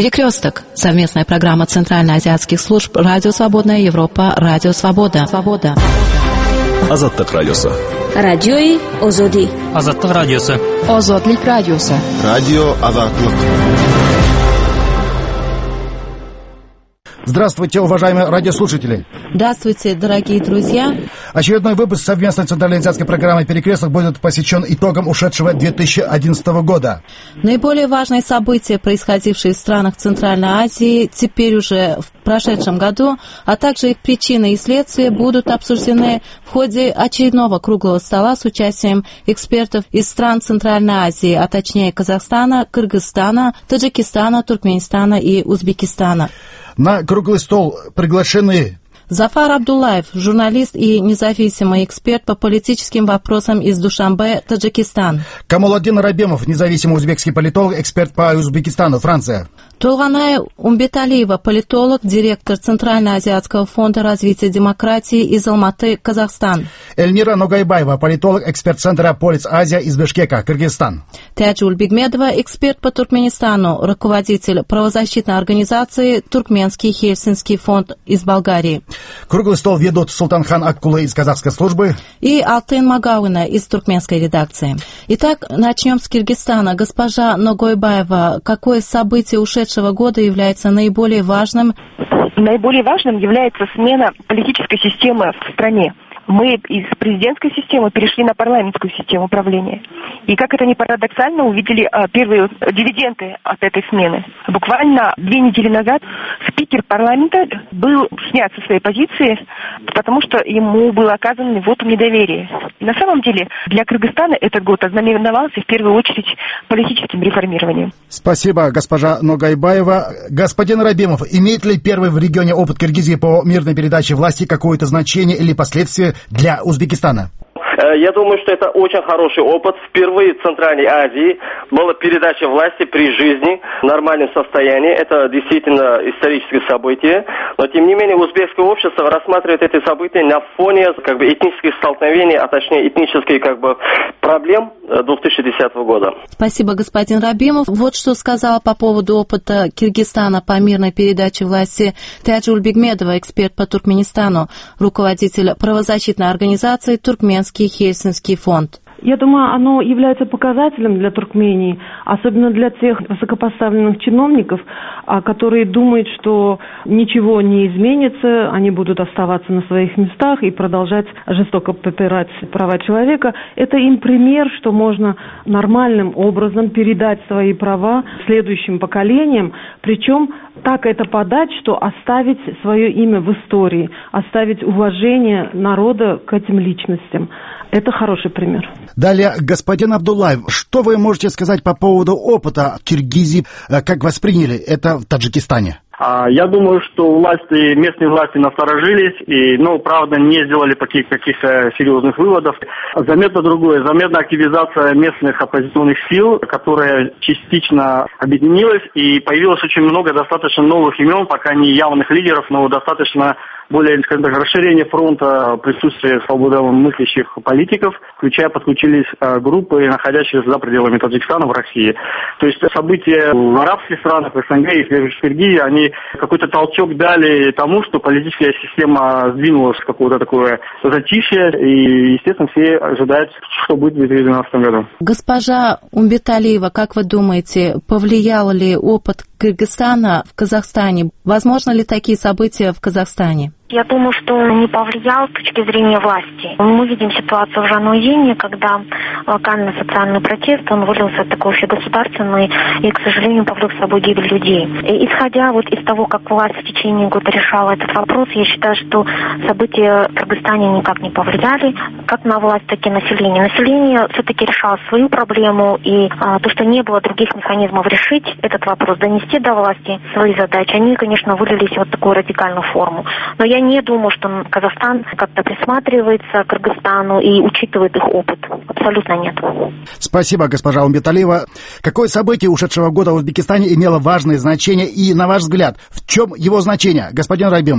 Перекресток. Совместная программа Центральноазиатских служб «Радио Свободная Европа», «Радио Свобода». Азаттык радиосы. Радиои Озоди. Азаттык радиосы. Озодлик радиосы. Радио Азаттык. Здравствуйте, уважаемые радиослушатели. Здравствуйте, дорогие друзья. Очередной выпуск совместной центральноазиатской программы «Перекресток» будет посвящен итогам ушедшего 2011 года. Наиболее важные события, происходившие в странах Центральной Азии, теперь уже в прошедшем году, а также их причины и следствия будут обсуждены в ходе очередного круглого стола с участием экспертов из стран Центральной Азии, а точнее Казахстана, Кыргызстана, Таджикистана, Туркменистана и Узбекистана. На круглый стол приглашены Зафар Абдуллаев, журналист и независимый эксперт по политическим вопросам из Душанбе, Таджикистан. Камалоддин Рабемов, независимый узбекский политолог, эксперт по Узбекистану, Франция. Толгоная Умбеталиева, политолог, директор Центральноазиатского фонда развития демократии из Алматы, Казахстан. Эльмира Ногайбаева, политолог, эксперт Центра Полис Азия из Бишкека, Кыргызстан. Тяджул Бигмедова, эксперт по Туркменистану, руководитель правозащитной организации Туркменский Хельсинский фонд из Болгарии. Круглый стол ведут Султанхан Аккула из казахской службы и Алтын Магауина из туркменской редакции. Итак, начнем с Киргизстана. Госпожа Ногойбаева, какое событие ушедшего года является наиболее важным? Наиболее важным является смена политической системы в стране. Мы из президентской системы перешли на парламентскую систему управления. И, как это ни парадоксально, увидели первые дивиденды от этой смены. Буквально 2 недели назад спикер парламента был снят со своей позиции, потому что ему было оказано вотум недоверия. И на самом деле для Кыргызстана этот год ознаменовался в первую очередь политическим реформированием. Спасибо, госпожа Ногайбаева. Господин Рабемов, имеет ли первый в регионе опыт Киргизии по мирной передаче власти какое-то значение или последствия для Узбекистана? Я думаю, что это очень хороший опыт. Впервые в Центральной Азии была передача власти при жизни в нормальном состоянии. Это действительно историческое событие. Но, тем не менее, узбекское общество рассматривает эти события на фоне этнических столкновений, а точнее этнических проблем 2010 года. Спасибо, господин Рабимов. Вот что сказала по поводу опыта Киргизстана по мирной передаче власти Тяджул Бигмедова, эксперт по Туркменистану, руководитель правозащитной организации Туркменский Хельсинский фонд. Я думаю, оно является показателем для Туркмении, особенно для тех высокопоставленных чиновников, которые думают, что ничего не изменится, они будут оставаться на своих местах и продолжать жестоко попирать права человека. Это им пример, что можно нормальным образом передать свои права следующим поколениям, причем так это подать, что оставить свое имя в истории, оставить уважение народа к этим личностям. Это хороший пример. Далее, господин Абдуллаев, что вы можете сказать по поводу опыта Киргизии, как восприняли это в Таджикистане? Я думаю, что местные власти насторожились и, правда, не сделали каких-то серьезных выводов. Заметно другое, заметна активизация местных оппозиционных сил, которая частично объединилась, и появилось очень много достаточно новых имен, пока не явных лидеров, но достаточно более, скажем так, расширение фронта присутствия свободомыслящих политиков, подключились группы, находящиеся за пределами Таджикистана в России. То есть события в арабских странах, в СНГ и в Киргизии, они какой-то толчок дали тому, что политическая система сдвинулась в какое-то такое затишье, и, естественно, все ожидают, что будет в 2012 году. Госпожа Умбеталиева, как вы думаете, повлиял ли опыт Кыргызстана в Казахстане? Возможно ли такие события в Казахстане? Я думаю, что он не повлиял с точки зрения власти. Мы видим ситуацию в Жануизине, когда локальный социальный протест, он вылился в такой общегосударственный и, к сожалению, повлек с собой гибель людей. И исходя из того, как власть в течение года решала этот вопрос, я считаю, что события в Кыргызстане никак не повлияли как на власть, так и на население. Население все-таки решало свою проблему, и то, что не было других механизмов решить этот вопрос, донести до власти свои задачи, они, конечно, вылились в такую радикальную форму. Но я не думаю, что Казахстан как-то присматривается к Кыргызстану и учитывает их опыт. Абсолютно нет. Спасибо, госпожа Умбеталиева. Какое событие ушедшего года в Узбекистане имело важное значение и, на ваш взгляд, в чем его значение, господин Рабимов?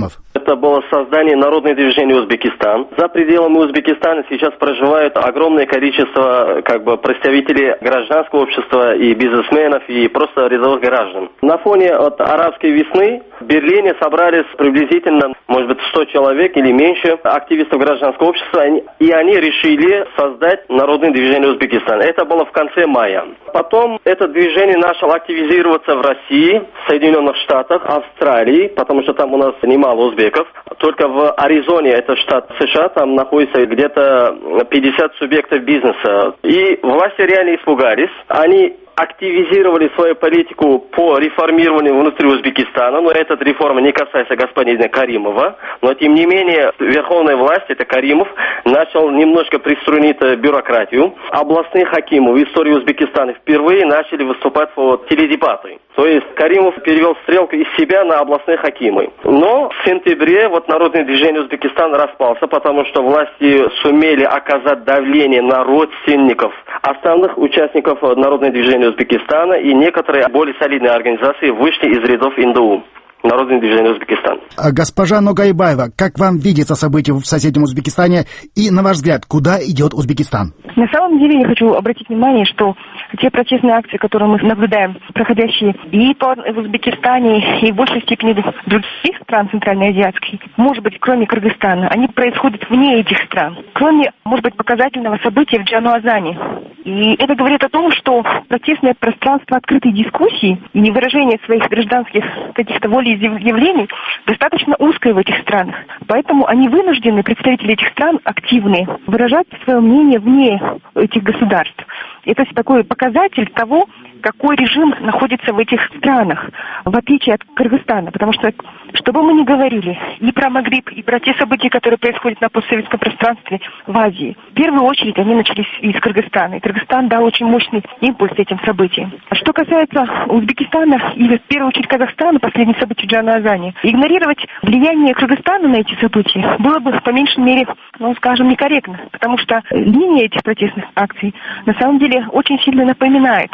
Это было создание народного движения Узбекистан. За пределами Узбекистана сейчас проживает огромное количество представителей гражданского общества и бизнесменов, и просто рядовых граждан. На фоне от арабской весны в Берлине собрались приблизительно, может быть, 100 человек или меньше активистов гражданского общества, и они решили создать народное движение Узбекистан. Это было в конце мая. Потом это движение начало активизироваться в России, в Соединенных Штатах, Австралии, потому что там у нас немало узбеков. Только в Аризоне, это штат США, там находится где-то 50 субъектов бизнеса. И власти реально испугались. Они активизировали свою политику по реформированию внутри Узбекистана, но эта реформа не касается господина Каримова, но тем не менее верховная власть, это Каримов, начал немножко приструнить бюрократию. Областные хакимы в истории Узбекистана впервые начали выступать по теледебаты. То есть Каримов перевел стрелку из себя на областные хакимы. Но в сентябре народное движение Узбекистана распался, потому что власти сумели оказать давление на родственников основных участников народного движения Узбекистана, и некоторые более солидные организации вышли из рядов НДУ. Народное движение Узбекистана. Госпожа Ногайбаева, как вам видится события в соседнем Узбекистане и, на ваш взгляд, куда идет Узбекистан? На самом деле я хочу обратить внимание, что те протестные акции, которые мы наблюдаем, проходящие и в Узбекистане, и в большей степени в других стран Центральноазиатской, может быть, кроме Кыргызстана, они происходят вне этих стран. Кроме, может быть, показательного события в Джану-Азане. И это говорит о том, что протестное пространство открытой дискуссии и выражение своих гражданских каких-то волеизъявлений достаточно узкое в этих странах. Поэтому они вынуждены, представители этих стран, активные, выражать свое мнение вне этих государств. Это такой показатель того, какой режим находится в этих странах, в отличие от Кыргызстана. Потому что бы мы ни говорили и про Магриб, и про те события, которые происходят на постсоветском пространстве в Азии, в первую очередь они начались из Кыргызстана. И Кыргызстан дал очень мощный импульс этим событиям. Что касается Узбекистана и в первую очередь Казахстана, последних событий в Джану-Азане, игнорировать влияние Кыргызстана на эти события было бы, по меньшей мере, некорректно. Потому что линия этих протестных акций на самом деле очень сильно напоминает.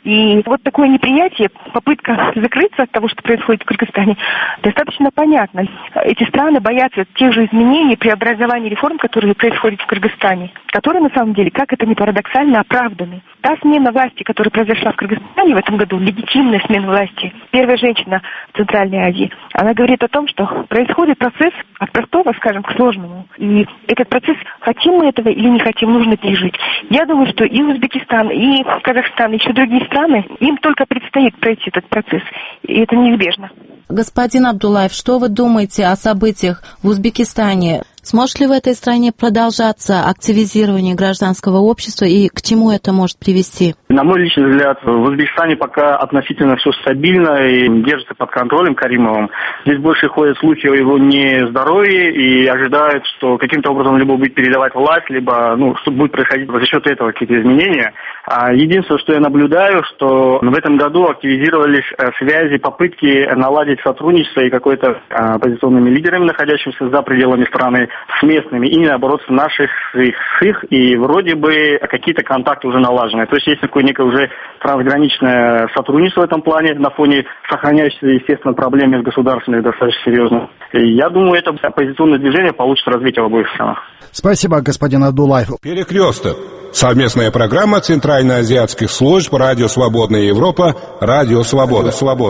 И такое неприятие, попытка закрыться от того, что происходит в Кыргызстане, достаточно понятно. Эти страны боятся тех же изменений, преобразований, реформ, которые происходят в Кыргызстане, которые на самом деле, как это ни парадоксально, оправданы. Та смена власти, которая произошла в Кыргызстане в этом году, легитимная смена власти, первая женщина в Центральной Азии, она говорит о том, что происходит процесс от простого, скажем, к сложному. И этот процесс, хотим мы этого или не хотим, нужно пережить. Я думаю, что и Узбекистан, и Казахстан, и еще другие страны, им только предстоит пройти этот процесс. И это неизбежно. Господин Абдуллаев, что вы думаете о событиях в Узбекистане? Сможет ли в этой стране продолжаться активизирование гражданского общества и к чему это может привести? На мой личный взгляд, в Узбекистане пока относительно все стабильно и держится под контролем Каримовым. Здесь больше ходят слухи о его нездоровье и ожидают, что каким-то образом либо будет передавать власть, либо что будет происходить за счет этого какие-то изменения. Единственное, что я наблюдаю, что в этом году активизировались связи, попытки наладить сотрудничество и какой-то оппозиционными лидерами, находящимися за пределами страны, с местными, и наоборот с наших, с их, и вроде бы какие-то контакты уже налажены. То есть есть такое некое уже трансграничное сотрудничество в этом плане на фоне сохраняющейся, естественно, проблемы с государственными достаточно серьезно. И я думаю, это оппозиционное движение получит развитие в обоих странах. Спасибо, господин Абдуллаев. Перекресток. Совместная программа Центральноазиатских служб Радио Свободная Европа, Радио Свобода.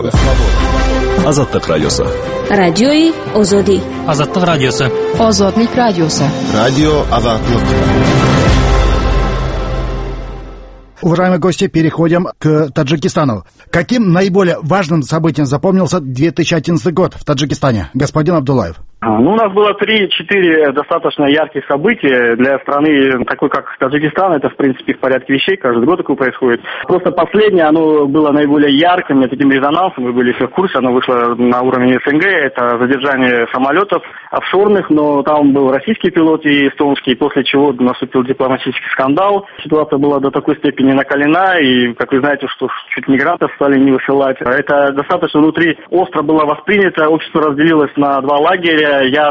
Азаттык радиосы. Радиои Озоди. Азаттык радиосы. Озодник радиосы. Радио Азаттык. Уважаемые гости, переходим к Таджикистану. Каким наиболее важным событием запомнился 2011 год в Таджикистане? Господин Абдуллаев. У нас было 3-4 достаточно ярких события для страны, такой как Таджикистан. Это, в принципе, в порядке вещей. Каждый год такое происходит. Просто последнее, оно было наиболее ярким, таким резонансом. Вы были все в курсе, оно вышло на уровне СНГ. Это задержание самолетов офшорных, но там был российский пилот и эстонский, после чего наступил дипломатический скандал. Ситуация была до такой степени накалена, и, как вы знаете, что чуть мигрантов стали не высылать. Это достаточно внутри остро было воспринято. Общество разделилось на два лагеря ярых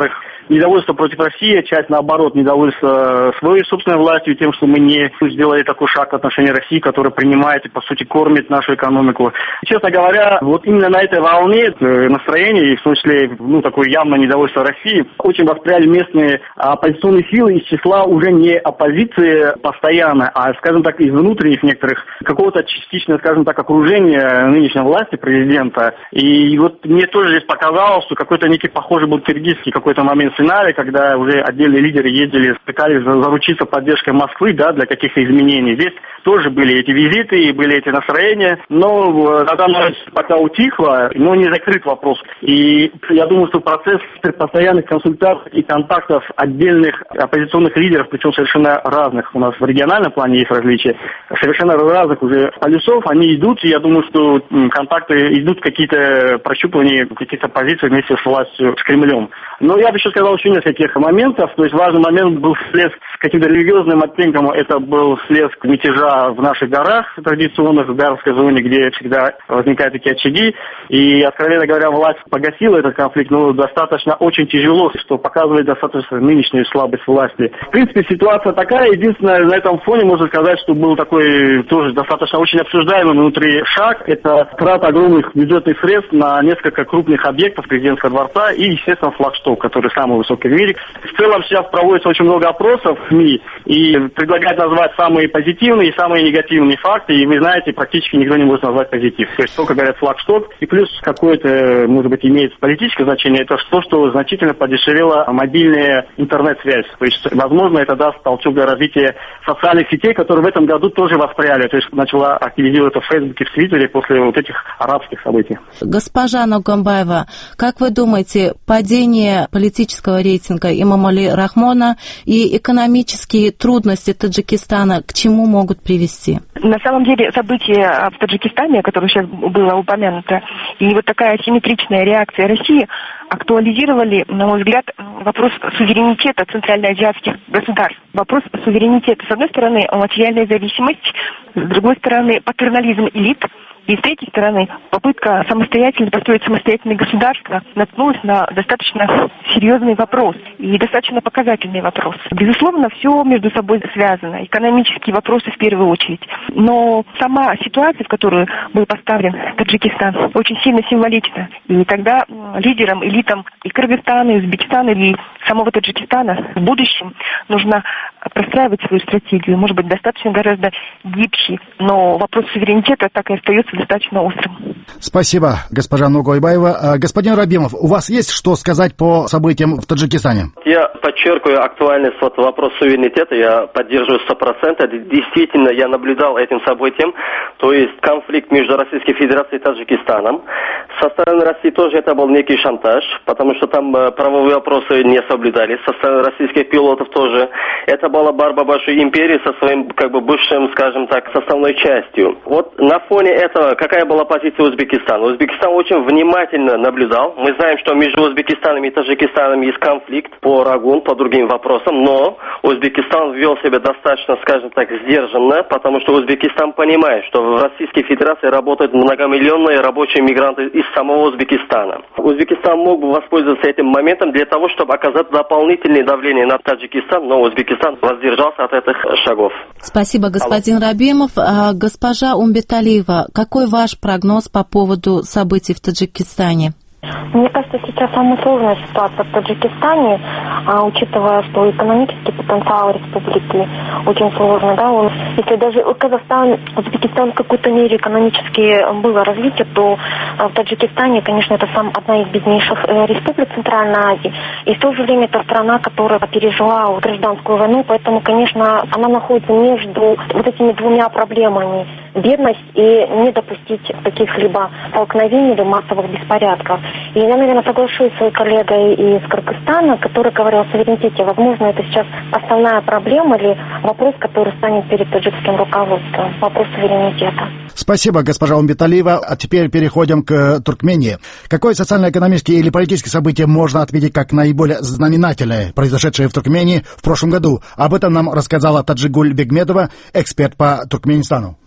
недовольство против России, часть, наоборот, недовольство своей собственной властью, тем, что мы не сделали такой шаг в отношении России, которая принимает и, по сути, кормит нашу экономику. Честно говоря, вот именно на этой волне настроения, и в том числе, такое явное недовольство России, очень восприняли местные оппозиционные силы из числа уже не оппозиции постоянно, а, скажем так, из внутренних некоторых, какого-то частично, скажем так, окружения нынешней власти, президента. И вот мне тоже здесь показалось, что какой-то некий похожий был киргизский какой-то момент сценарий, когда уже отдельные лидеры ездили, пытались заручиться поддержкой Москвы, да, для каких-то изменений. Здесь тоже были эти визиты и были эти настроения, но на данный момент пока утихло, но не закрыт вопрос. И я думаю, что процесс постоянных консультаций и контактов отдельных оппозиционных лидеров, причем совершенно разных, у нас в региональном плане есть различия, совершенно разных уже полюсов, они идут, и я думаю, что контакты идут, какие-то прощупывания каких-то позиций вместе с властью, с Кремлем. Но я бы еще сказал еще нескольких моментов. То есть важный момент был всплеск с каким-то религиозным оттенком. Это был всплеск мятежа в наших горах традиционных, в Гаровской зоне, где всегда возникают такие очаги. И, откровенно говоря, власть погасила этот конфликт, но достаточно очень тяжело, что показывает достаточно нынешнюю слабость власти. В принципе, ситуация такая. Единственное, на этом фоне можно сказать, что был такой тоже достаточно очень обсуждаемый внутри шаг. Это трата огромных бюджетных средств на несколько крупных объектов президентского дворца и, естественно, флагшток, который самый высокий в мире. В целом сейчас проводится очень много опросов в СМИ и предлагают назвать самые позитивные и самые негативные факты. И вы знаете, практически никто не может назвать позитив. То есть только говорят флагшток. И плюс какое-то, может быть, имеет политическое значение, это то, что значительно подешевела мобильная интернет-связь. То есть, возможно, это даст толчок для развития социальных сетей, которые в этом году тоже воспряли. То есть начала активизироваться в Фейсбуке, в Твиттере после вот этих арабских событий. Госпожа Ногамбаева, как вы думаете, падение политического рейтинга Эмомали Рахмона и экономические трудности Таджикистана к чему могут привести? На самом деле события в Таджикистане, которое сейчас было упомянуто, и вот такая асимметричная реакция России актуализировали, на мой взгляд, вопрос суверенитета центральноазиатских государств. Вопрос суверенитета. С одной стороны, материальная зависимость, с другой стороны, патернализм элит, и с третьей стороны, попытка самостоятельно построить самостоятельное государство наткнулась на достаточно серьезный вопрос и достаточно показательный вопрос. Безусловно, все между собой связано. Экономические вопросы в первую очередь. Но сама ситуация, в которую был поставлен Таджикистан, очень сильно символична. И тогда лидерам, элитам и Кыргызстана, и Узбекистана, и самого Таджикистана в будущем нужно простраивать свою стратегию, может быть, достаточно гораздо гибче. Но вопрос суверенитета так и остается достаточно острым. Спасибо, госпожа Ногайбаева. Господин Рабимов, у вас есть что сказать по событиям в Таджикистане? Я подчеркиваю актуальность вопроса суверенитета, я поддерживаю 100%. Действительно, я наблюдал этим событием, то есть конфликт между Российской Федерацией и Таджикистаном. Со стороны России тоже это был некий шантаж, потому что там правовые вопросы не соблюдались. Со стороны российских пилотов тоже. Это была борьба большой империи со своим, бывшим, скажем так, составной частью. Вот на фоне этого какая была позиция Узбекистана? Узбекистан очень внимательно наблюдал. Мы знаем, что между Узбекистаном и Таджикистаном есть конфликт по Рагун, по другим вопросам, но Узбекистан вел себя достаточно, скажем так, сдержанно, потому что Узбекистан понимает, что в Российской Федерации работают многомиллионные рабочие мигранты из самого Узбекистана. Узбекистан мог бы воспользоваться этим моментом для того, чтобы оказать дополнительное давление на Таджикистан, но Узбекистан воздержался от этих шагов. Спасибо, господин Рабимов. Госпожа Умбеталиева, какой ваш прогноз по поводу событий в Таджикистане? Мне кажется, сейчас самая сложная ситуация в Таджикистане, учитывая, что экономический потенциал республики очень сложный. Да? Если даже Казахстан, Узбекистан в какой-то мере экономически было развитие, то в Таджикистане, конечно, это одна из беднейших республик Центральной Азии. И в то же время это страна, которая пережила гражданскую войну, поэтому, конечно, она находится между вот этими двумя проблемами. Бедность и не допустить каких-либо столкновений или массовых беспорядков. И я, наверное, соглашусь с своей коллегой из Кыргызстана, который говорил о суверенитете. Возможно, это сейчас основная проблема или вопрос, который станет перед таджикским руководством. Вопрос суверенитета. Спасибо, госпожа Умбеталиева. А теперь переходим к Туркмении. Какое социально-экономическое или политическое событие можно отметить как наиболее знаменательное, произошедшее в Туркмении в прошлом году? Об этом нам рассказала Таджигуль Бегмедова, эксперт по Туркменистану.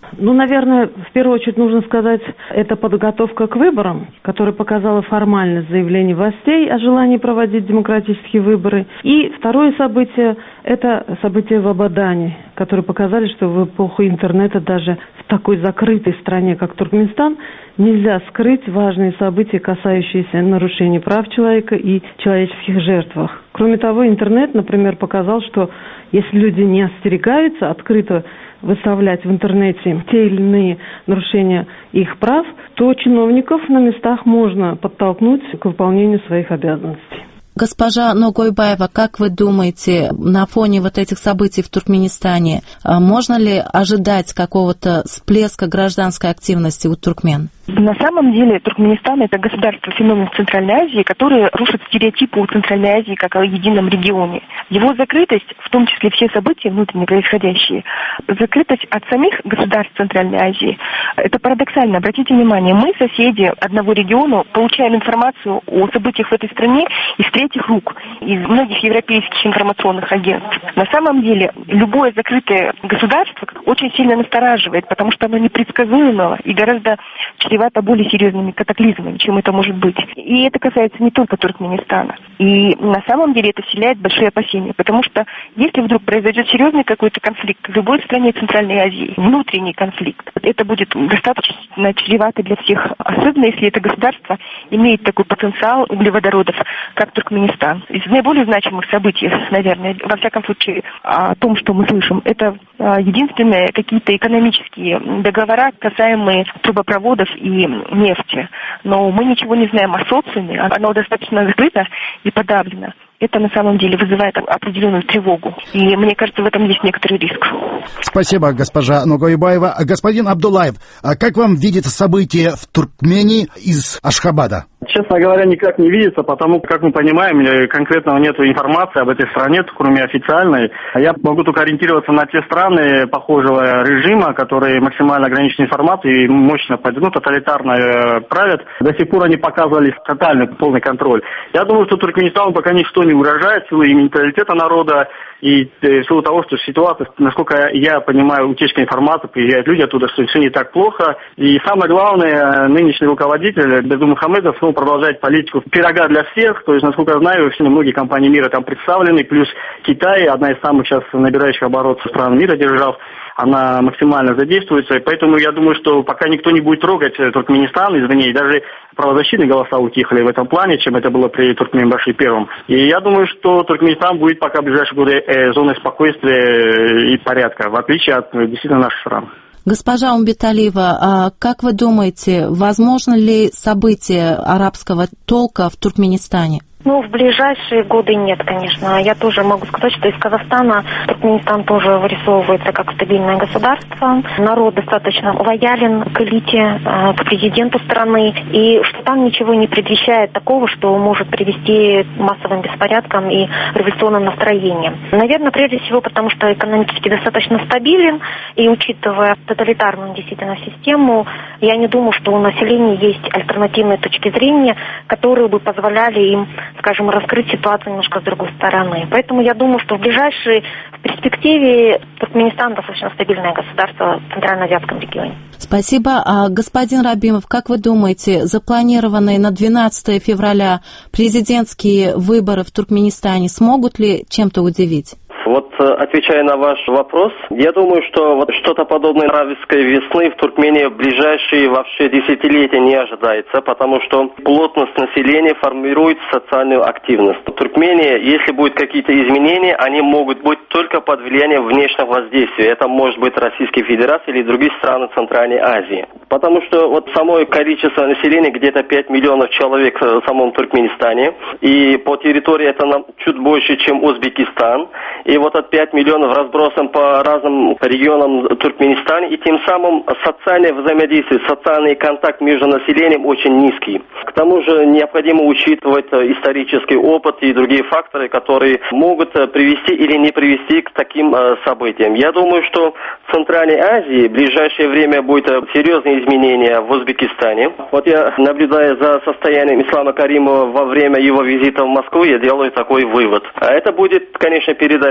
Наверное, в первую очередь нужно сказать, это подготовка к выборам, которая показала формальность заявлений властей о желании проводить демократические выборы. И второе событие – это события в Абадане, которые показали, что в эпоху интернета даже в такой закрытой стране, как Туркменистан, нельзя скрыть важные события, касающиеся нарушений прав человека и человеческих жертвах. Кроме того, интернет, например, показал, что если люди не остерегаются открыто выставлять в интернете те или иные нарушения их прав, то чиновников на местах можно подтолкнуть к выполнению своих обязанностей. Госпожа Ногойбаева, как вы думаете, на фоне вот этих событий в Туркменистане, можно ли ожидать какого-то всплеска гражданской активности у туркмен? На самом деле Туркменистан – это государство-феномен в Центральной Азии, которое рушит стереотипы о Центральной Азии как о едином регионе. Его закрытость, в том числе все события внутренне происходящие, закрытость от самих государств Центральной Азии, это парадоксально. Обратите внимание, мы, соседи одного региона, получаем информацию о событиях в этой стране из третьих рук, из многих европейских информационных агентств. На самом деле любое закрытое государство очень сильно настораживает, потому что оно непредсказуемо и гораздо чревато более серьезными катаклизмами, чем это может быть. И это касается не только Туркменистана. И на самом деле это вселяет большие опасения, потому что если вдруг произойдет серьезный какой-то конфликт в любой стране Центральной Азии, внутренний конфликт, это будет достаточно чревато для всех, особенно если это государство имеет такой потенциал углеводородов, как Туркменистан. Из наиболее значимых событий, наверное, во всяком случае, о том, что мы слышим, это единственные какие-то экономические договора, касаемые трубопроводов и нефти. Но мы ничего не знаем о социуме, оно достаточно закрыто и подавлено. Это на самом деле вызывает определенную тревогу. И мне кажется, в этом есть некоторый риск. Спасибо, госпожа Ногойбаева. Господин Абдуллаев, как вам видится событие в Туркмении из Ашхабада? Честно говоря, никак не видится, потому как мы понимаем, конкретно нет информации об этой стране, кроме официальной. Я могу только ориентироваться на те страны похожего режима, которые максимально ограничены информацией и мощно, тоталитарно правят. До сих пор они показывали тотальный, полный контроль. Я думаю, что Туркменистану пока ничто не угрожает в силу и менталитета народа, и в силу того, что ситуация, насколько я понимаю, утечка информации, приезжают люди оттуда, что все не так плохо. И самое главное, нынешний руководитель Бердымухамедов продолжает политику пирога для всех. То есть, насколько я знаю, все многие компании мира там представлены, плюс Китай, одна из самых сейчас набирающих обороты стран мира держав, она максимально задействуется. И поэтому я думаю, что пока никто не будет трогать Туркменистан извне, и даже правозащитные голоса утихли в этом плане, чем это было при Туркменбаши первом. И я думаю, что Туркменистан будет пока в ближайшие годы зоной спокойствия и порядка, в отличие от действительно наших стран. Госпожа Умбеталиева, как вы думаете, возможно ли событие арабского толка в Туркменистане? В ближайшие годы нет, конечно. Я тоже могу сказать, что из Казахстана Туркменистан тоже вырисовывается как стабильное государство. Народ достаточно лоялен к элите, к президенту страны. И что там ничего не предвещает такого, что может привести к массовым беспорядкам и революционным настроениям. Наверное, прежде всего, потому что экономически достаточно стабилен. И учитывая тоталитарную действительно систему, я не думаю, что у населения есть альтернативные точки зрения, которые бы позволяли им, скажем, раскрыть ситуацию немножко с другой стороны. Поэтому я думаю, что в ближайшей перспективе Туркменистан достаточно стабильное государство в Центральноазиатском регионе. Спасибо. Господин Рабимов, как вы думаете, запланированные на 12 февраля президентские выборы в Туркменистане смогут ли чем-то удивить? Отвечая на ваш вопрос, я думаю, что что-то подобное арабской весны в Туркмении в ближайшие вообще десятилетия не ожидается, потому что плотность населения формирует социальную активность. В Туркмении, если будут какие-то изменения, они могут быть только под влиянием внешних воздействий. Это может быть Российская Федерация или другие страны Центральной Азии. Потому что само количество населения где-то 5 миллионов человек в самом Туркменистане, и по территории это чуть больше, чем Узбекистан. И от 5 миллионов разбросан по разным регионам Туркменистана, и тем самым социальное взаимодействие, социальный контакт между населением очень низкий. К тому же необходимо учитывать исторический опыт и другие факторы, которые могут привести или не привести к таким событиям. Я думаю, что в Центральной Азии в ближайшее время будет серьезные изменения в Узбекистане. Я, наблюдая за состоянием Ислама Каримова во время его визита в Москву, я делаю такой вывод. Это будет, конечно, передача власти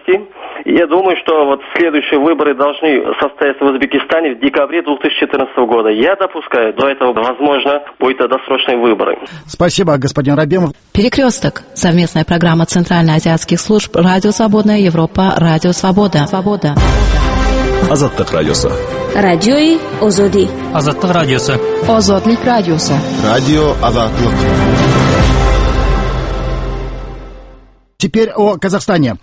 власти. И я думаю, что вот следующие выборы должны состояться в Узбекистане в декабре 2014 года. Я допускаю, до этого, возможно, будут досрочные выборы. Спасибо, господин Рабемов. Перекресток. Совместная программа Центральноазиатских служб «Радио Свободная Европа», «Радио Свобода». Азаттык радиосы. Радиои Озоди. Азаттык радиосы. Озодлик радиосы. Радио Азаттык. Теперь о Казахстане.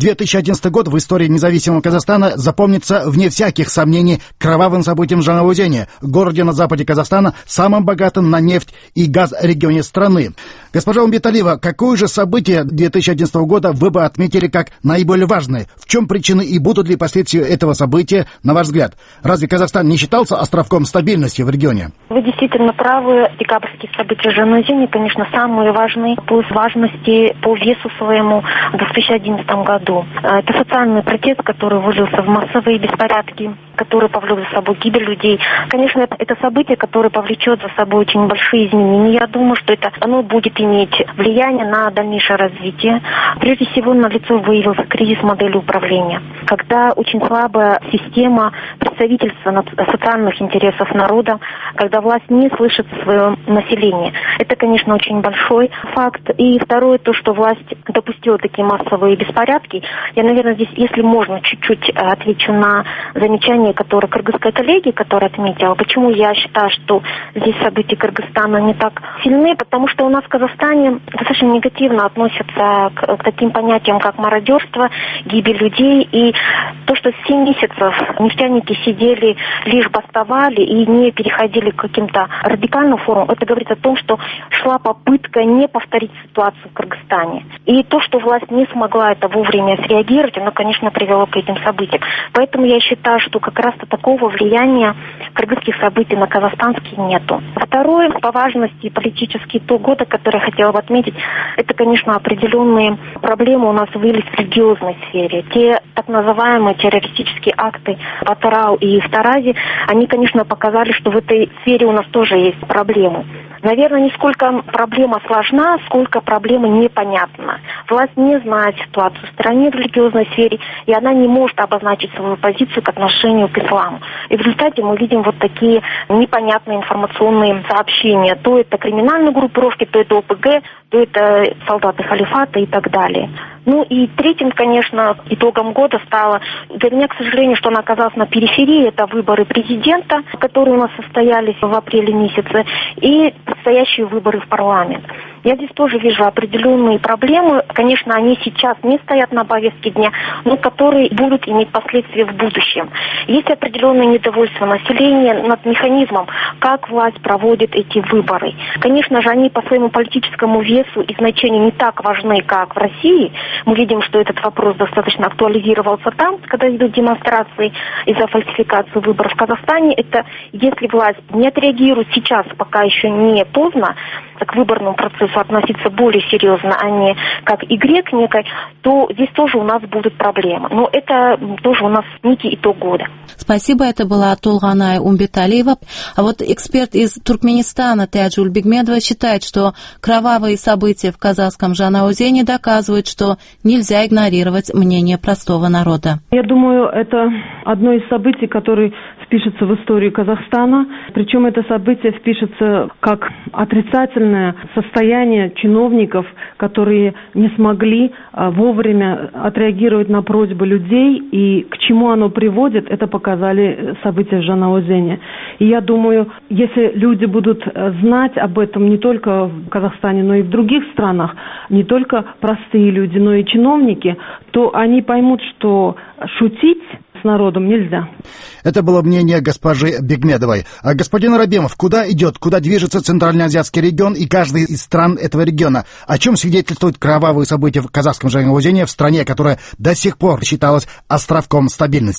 2011 год в истории независимого Казахстана запомнится, вне всяких сомнений, кровавым событием в Жанаузене, городе на западе Казахстана, самом богатом на нефть и газ регионе страны. Госпожа Умбеталиева, какое же событие 2011 года вы бы отметили как наиболее важное? В чем причины и будут ли последствия этого события, на ваш взгляд? Разве Казахстан не считался островком стабильности в регионе? Вы действительно правы. Декабрьские события в Жанаузене, конечно, самые важные по важности, по весу своему в 2011 году. Это социальный протест, который вылился в массовые беспорядки, который повлек за собой гибель людей. Конечно, это событие, которое повлечет за собой очень большие изменения. Я думаю, что оно будет иметь влияние на дальнейшее развитие. Прежде всего, налицо выявился кризис модели управления, когда очень слабая система представительства социальных интересов народа, когда власть не слышит свое население. Это, конечно, очень большой факт. И второе, то, что власть допустила такие массовые беспорядки. Я, наверное, здесь, если можно, чуть-чуть отвечу на замечание, которое кыргызская коллега, которая отметила. Почему я считаю, что здесь события Кыргызстана не так сильны? Потому что у нас в Казахстане достаточно негативно относятся к таким понятиям, как мародерство, гибель людей. И то, что 7 месяцев нефтяники сидели, лишь бастовали и не переходили к каким-то радикальным формам, это говорит о том, что шла попытка не повторить ситуацию в Кыргызстане. И то, что власть не смогла это вовремя среагировать, оно, конечно, привело к этим событиям. Поэтому я считаю, что как раз-то такого влияния кыргызских событий на казахстанские нету. Второе, по важности политический итог года, который я хотела бы отметить, это, конечно, определенные проблемы у нас вылились в религиозной сфере. Те так называемые террористические акты в Атырау и в Таразе, они, конечно, показали, что в этой сфере у нас тоже есть проблемы. Наверное, не сколько проблема сложна, сколько проблема непонятна. Власть не знает ситуацию в стране в религиозной сфере, и она не может обозначить свою позицию к отношению к исламу. И в результате мы видим вот такие непонятные информационные сообщения. То это криминальные группировки, то это ОПГ, то это солдаты халифата и так далее. Ну и третьим, конечно, итогом года стало, для меня, к сожалению, что она оказалась на периферии, это выборы президента, которые у нас состоялись в апреле месяце, и предстоящие выборы в парламент. Я здесь тоже вижу определенные проблемы. Конечно, они сейчас не стоят на повестке дня, но которые будут иметь последствия в будущем. Есть определенное недовольство населения над механизмом, как власть проводит эти выборы. Конечно же, они по своему политическому весу и значению не так важны, как в России. Мы видим, что этот вопрос достаточно актуализировался там, когда идут демонстрации из-за фальсификации выборов в Казахстане. Это если власть не отреагирует сейчас, пока еще не поздно, к выборному процессу относиться более серьезно, а не как игре к некой, то здесь тоже у нас будут проблемы. Но это тоже у нас некий итог года. Спасибо, это была Толгонай Умбеталиева. А вот эксперт из Туркменистана Тяджуль Бигмедова считает, что кровавые события в казахском Жанаузене доказывают, что нельзя игнорировать мнение простого народа. Я думаю, это одно из событий, которые впишется в историю Казахстана. Причем это событие впишется как отрицательное состояние чиновников, которые не смогли вовремя отреагировать на просьбы людей. И к чему оно приводит, это показали события в Жанаузене. И я думаю, если люди будут знать об этом не только в Казахстане, но и в других странах, не только простые люди, но и чиновники, то они поймут, что шутить с народом нельзя. Это было мнение госпожи Бигмедовой. А господин Рабемов, куда идет, куда движется Центральноазиатский регион и каждый из стран этого региона? О чем свидетельствуют кровавые события в казахском Жанаузене, в стране, которая до сих пор считалась островком стабильности?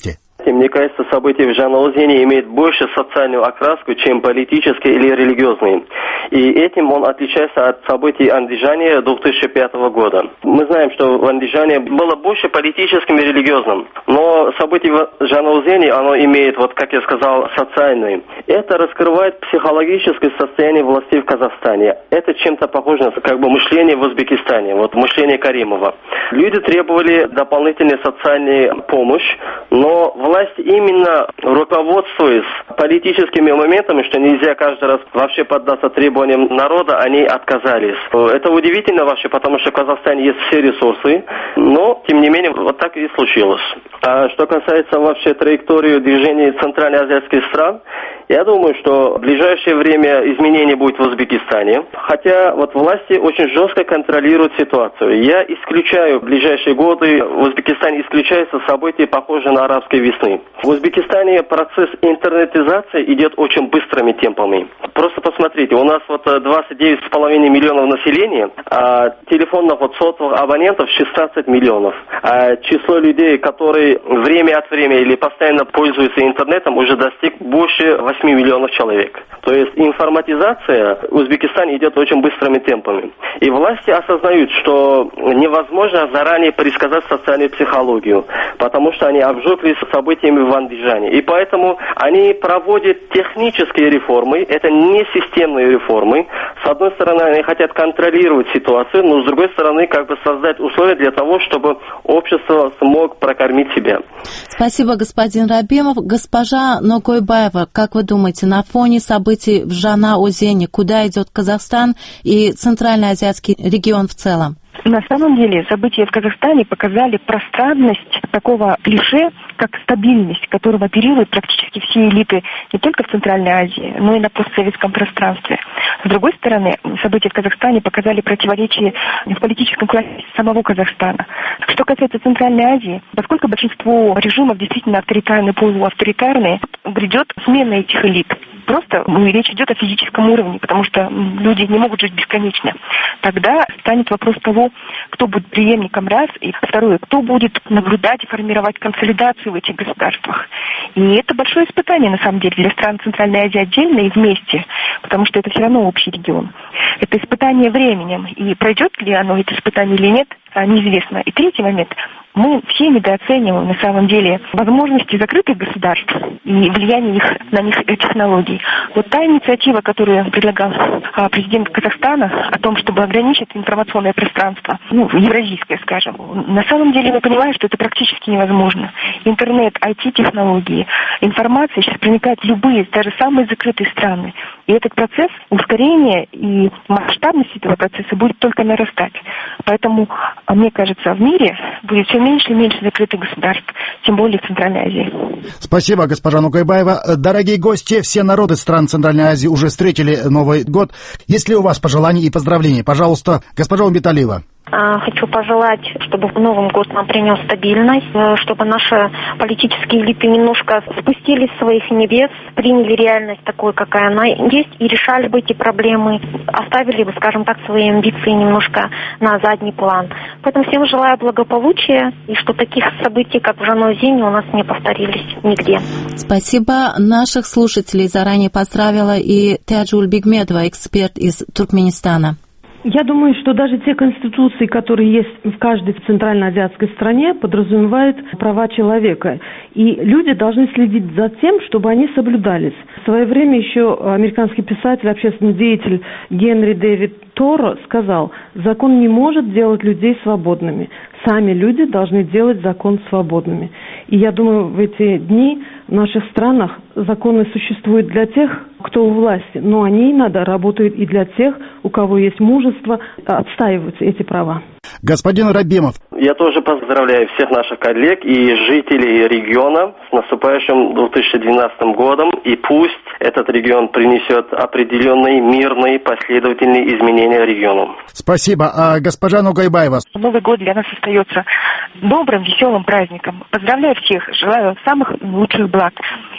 Мне кажется, события в Жанаозене имеют больше социальную окраску, чем политические или религиозные. И этим он отличается от событий в Андижане 2005 года. Мы знаем, что в Андижане было больше политическим и религиозным. Но события в Жанаозене, оно имеет, вот как я сказал, социальные. Это раскрывает психологическое состояние властей в Казахстане. Это чем-то похоже на как бы мышление в Узбекистане, вот мышление Каримова. Люди требовали дополнительной социальной помощи, но власть именно руководствуясь политическими моментами, что нельзя каждый раз вообще поддаться требованиям народа, они отказались. Это удивительно вообще, потому что в Казахстане есть все ресурсы, но, тем не менее, вот так и случилось. А что касается вообще траектории движения центральноазиатских стран, я думаю, что в ближайшее время изменения будет в Узбекистане. Хотя вот власти очень жестко контролируют ситуацию. Я исключаю в ближайшие годы, в Узбекистане исключаются события, похожие на арабской весны. В Узбекистане процесс интернетизации идет очень быстрыми темпами. Просто посмотрите, у нас вот 29,5 миллионов населения, а телефонных вот сотовых абонентов 16 миллионов. А число людей, которые время от времени или постоянно пользуются интернетом, уже достиг больше 8 миллионов человек. То есть информатизация в Узбекистане идет очень быстрыми темпами. И власти осознают, что невозможно заранее предсказать социальную психологию, потому что они обжеглись событиями в Андижане. И поэтому они проводят технические реформы, это не системные реформы. С одной стороны, они хотят контролировать ситуацию, но с другой стороны, как бы создать условия для того, чтобы общество смог прокормить себя. Спасибо, господин Рабимов. Госпожа Ногойбаева, как вы думаете, на фоне событий в Жанаозене, куда идет Казахстан и Центральноазиатский регион в целом? На самом деле события в Казахстане показали пространность такого клише, как стабильность, которым оперируют практически все элиты не только в Центральной Азии, но и на постсоветском пространстве. С другой стороны, события в Казахстане показали противоречие в политическом классе самого Казахстана. Что касается Центральной Азии, поскольку большинство режимов действительно авторитарные, полуавторитарные, грядет смена этих элит. Просто речь идет о физическом уровне, потому что люди не могут жить бесконечно. Тогда станет вопрос того, кто будет преемником раз, и второе, кто будет наблюдать и формировать консолидацию в этих государствах. И это большое испытание, на самом деле, для стран Центральной Азии отдельно и вместе, потому что это все равно общий регион. Это испытание временем, и пройдет ли оно это испытание или нет, неизвестно. И третий момент. Мы все недооцениваем, на самом деле, возможности закрытых государств и влияние на них технологий. Вот та инициатива, которую предлагал президент Казахстана о том, чтобы ограничить информационное пространство, евразийское, скажем, на самом деле мы понимаем, что это практически невозможно. Интернет, IT-технологии, информация сейчас проникает в любые, даже самые закрытые страны. И этот процесс ускорения и масштабность этого процесса будет только нарастать. Поэтому, мне кажется, в мире будет все меньше и меньше закрытых государств, тем более в Центральной Азии. Спасибо, госпожа Нугайбаева. Дорогие гости, все народы стран Центральной Азии уже встретили Новый год. Есть ли у вас пожелания и поздравления? Пожалуйста, госпожа Умбеталиева. Хочу пожелать, чтобы в Новый год нам принес стабильность, чтобы наши политические элиты немножко спустились с своих небес, приняли реальность такой, какая она есть, и решали бы эти проблемы, оставили бы, скажем так, свои амбиции немножко на задний план. Поэтому всем желаю благополучия, и что таких событий, как в Жанаозене, у нас не повторились нигде. Спасибо. Наших слушателей заранее поздравила и Тяджуль Бигмедова, эксперт из Туркменистана. Я думаю, что даже те конституции, которые есть в каждой центральноазиатской стране, подразумевают права человека. И люди должны следить за тем, чтобы они соблюдались. В свое время еще американский писатель, общественный деятель Генри Дэвид Торо сказал: закон не может делать людей свободными. Сами люди должны делать закон свободными. И я думаю, в эти дни в наших странах законы существуют для тех, кто у власти, но они иногда работают и для тех, у кого есть мужество отстаивать эти права. Господин Рабимов. Я тоже поздравляю всех наших коллег и жителей региона с наступающим 2012 годом, и пусть этот регион принесет определенные мирные последовательные изменения региону. Спасибо. А госпожа Нугайбаева? Новый год для нас остается добрым, веселым праздником. Поздравляю всех, желаю самых лучших благ.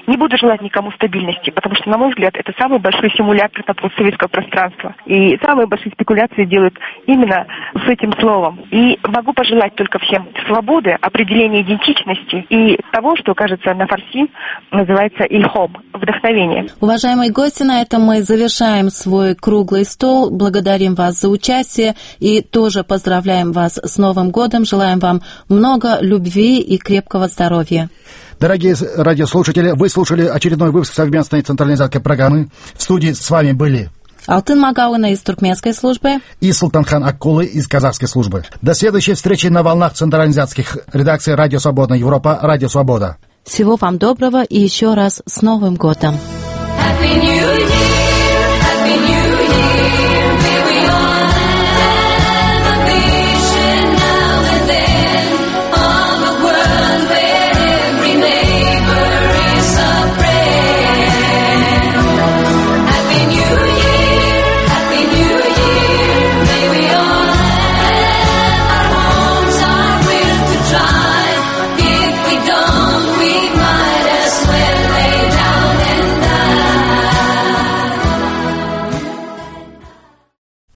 Не буду желать никому стабильности, потому что, на мой взгляд, это самый большой симулятор на постсоветского пространства. И самые большие спекуляции делают именно с этим словом. И могу пожелать только всем свободы, определения идентичности и того, что, кажется, на фарси называется ильхом, вдохновение. Уважаемые гости, на этом мы завершаем свой круглый стол. Благодарим вас за участие и тоже поздравляем вас с Новым годом. Желаем вам много любви и крепкого здоровья. Дорогие радиослушатели, вы слушали очередной выпуск совместной централизации программы. В студии с вами были Алтын Магауна из туркменской службы и Султанхан Аккулы из казахской службы. До следующей встречи на волнах централизатских редакций «Радио Свободная Европа», «Радио Свобода». Всего вам доброго и еще раз с Новым годом. Happy New Year.